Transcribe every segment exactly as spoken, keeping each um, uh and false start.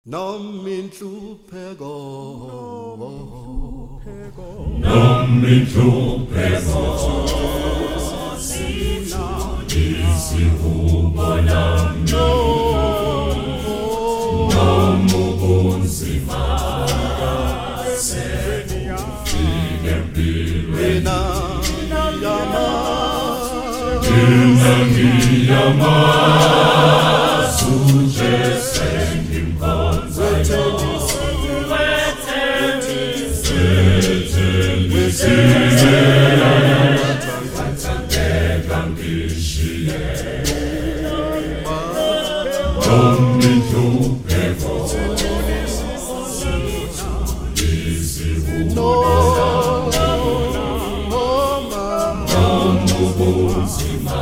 noma inhlupheko noma inhlupheko isihubo lami noma ubunzima sefike empilweni mina ngiyamazi uJesu engimkhonzayo wathandeka ngishiye noma inhlupheko isihubo ubunzima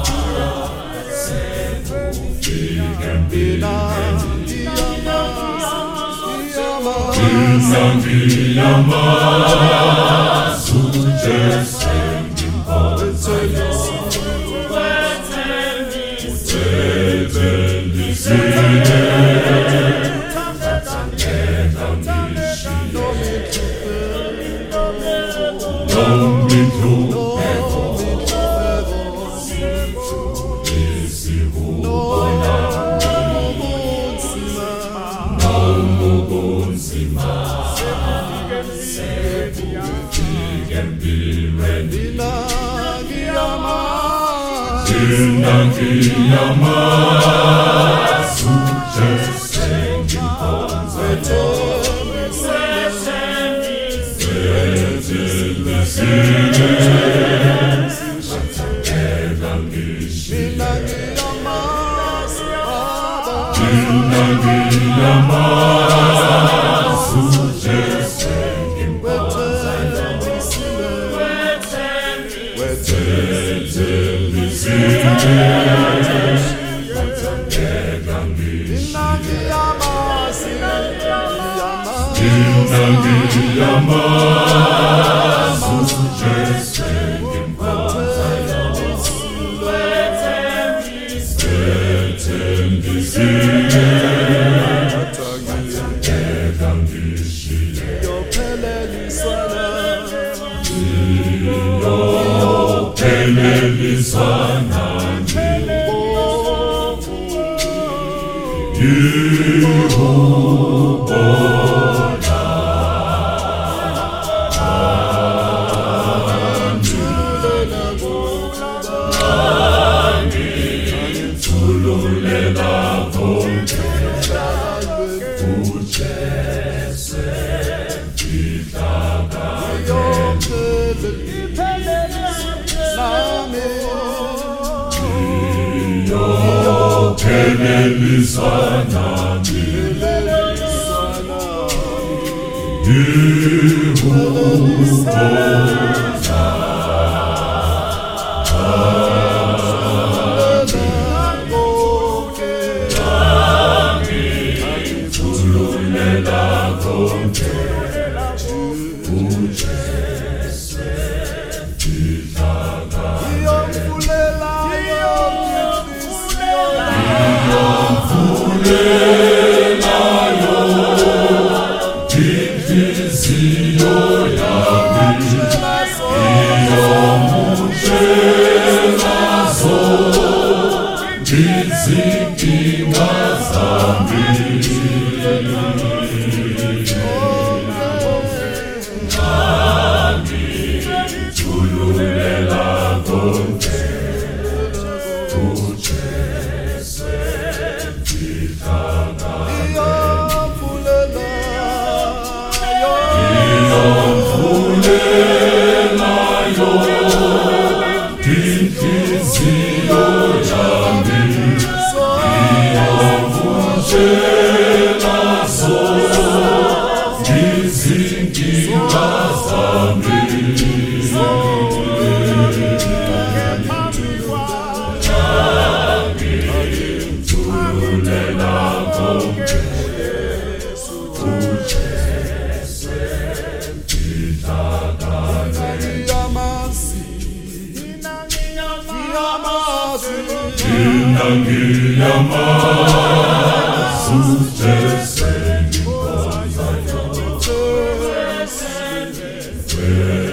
sefike empilweni mina ngiyamazi uJesu engimkhonzayo uthethelizile wathandeka ngishiye noma inhlupheko isihubo lami noma ubunzima sefike empilweni mina ngiyamazi uJesu engimkhonzayo uthethelizile wathandeka ngishiye mina ngiyamazi uJesu engimkhonzayo uthethelizile wathandeka ngishiye mina ngiyamazi uJesu engimkhonzayo uthethelizile wathandeka ngishiye iyophelelisa yihubo ngithululela konke uJesu iyophelelisa nami yihubo Ngiyamazi uJesu wena